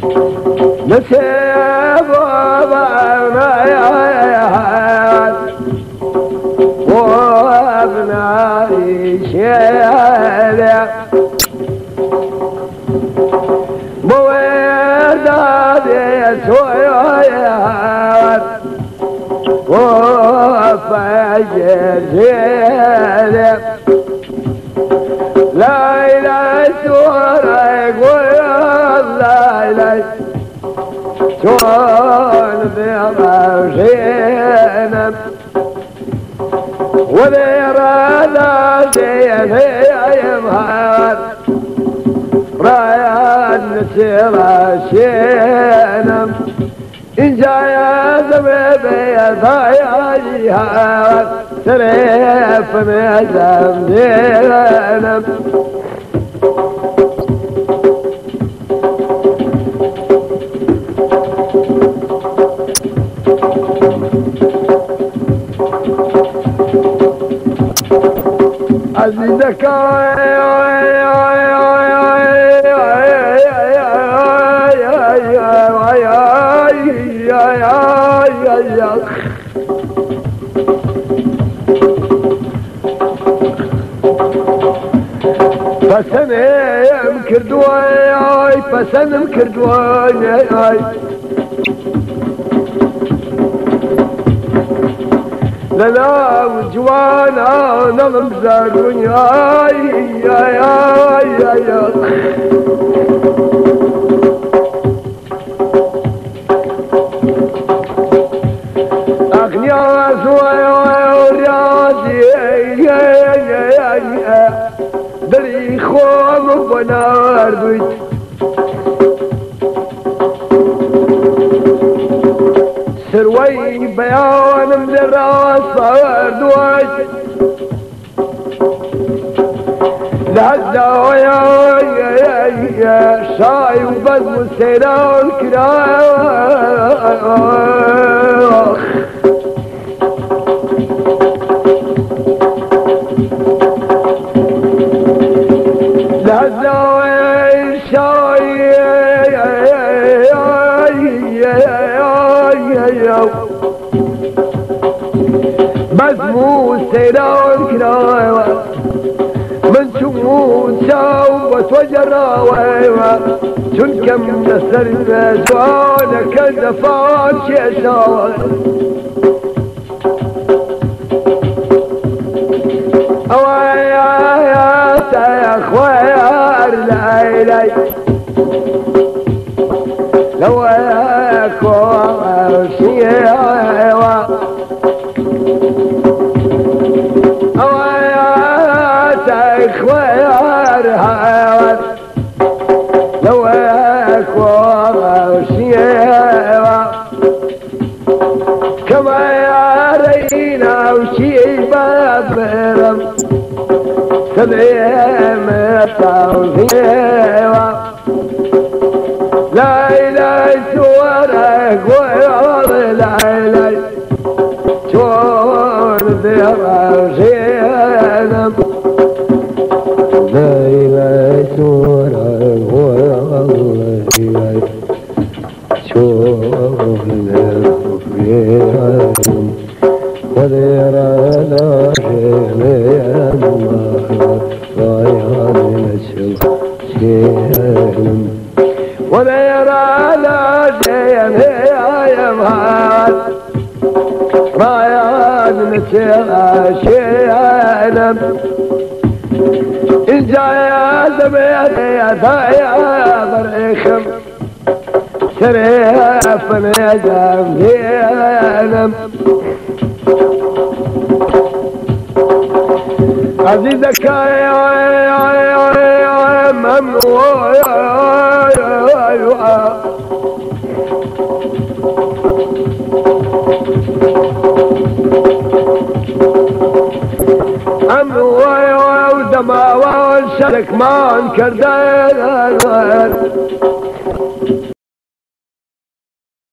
نسيب وابنايات وابناي شيلة بويدادي سويات وفجر جيلة لا إله سورة يقول لا إله شون بغوشينا وذيرانا زيني يمهار رايان نسيراشينا إن جايا زبيبي ضايا تريف ميزام دينا عزيزك فسنم كردواي فسنم كردواي لا وجوانا نظم زاروني أغنيا زوايا ورياضي دري خوام بنار بيت سروي بيان من الراس فردوات لهزا ويا شاي وبز والسيران كراخ لهزا ويا شاي مزمو سيران كراوة من شمون ساوبة وجراوة شنكم نسر المزوانة كالدفان شيشاوة أوايات يا خويار لايلاي لو أكوار شيئا خوار هاوات لو اكوار شيوا كما يارينا وشيبا برم سبيم التوفيوا لا إله سوارك ويار لا إله شور برشينا لا إله سورة والله شوف الفيران ودير على شيء رايان نشوف شيء ودير على شيء يمهات رايان نشوف شيء إن جايا زبيتي يا بريخم شريف نجم دينم عزيزك يا ممنوع ودما والشرك ما انكر دار